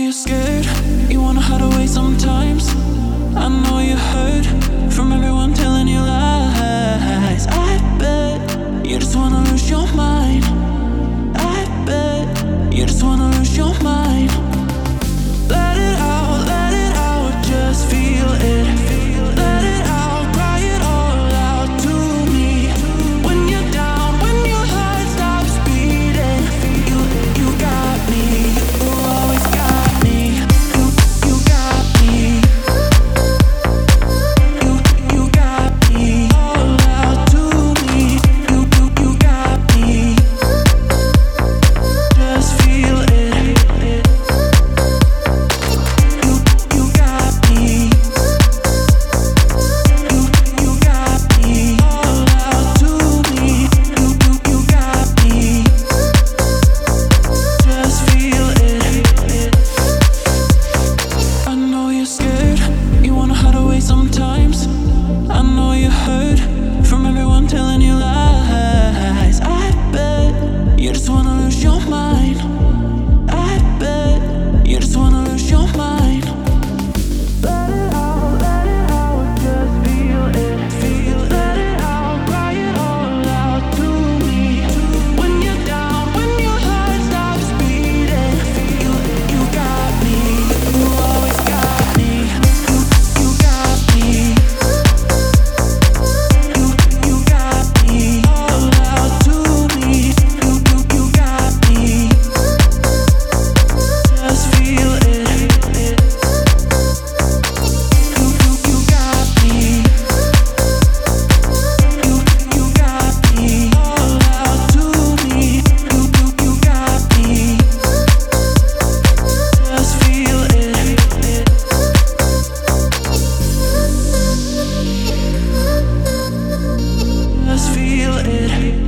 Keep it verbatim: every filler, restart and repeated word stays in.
you're scared, you wanna hide away sometimes. I know you heard from everyone telling you lies. I bet you just wanna lose your mind. I bet you just wanna lose your mind. Let it out, let it out, just feel it. Let it out, cry it all out to me. When you're down, when your heart stops beating, you, you got me, you always got me. You, you got me. You, you got me, all out to me. You, you, you got me. Just feel it. You, you got me. You, you got me, all out to me. You, you, you got me. Just feel it. I know you're scared, you wanna hide away sometimes. I know you heard from everyone telling you lies. I bet you just wanna lose your mind. I bet you just wanna lose your mind. Let it out, let it out, just feel it. Feel it. Let it out, cry it all out to me. When you're down, when your heart stops beating, you, you got me, you always got me. You, you got me. You, you got me, all out to me. You, you, you got me. Just feel it. You, you, you got me. You, you got me, all out to me. You, you, you got me. Just feel it. Just feel it.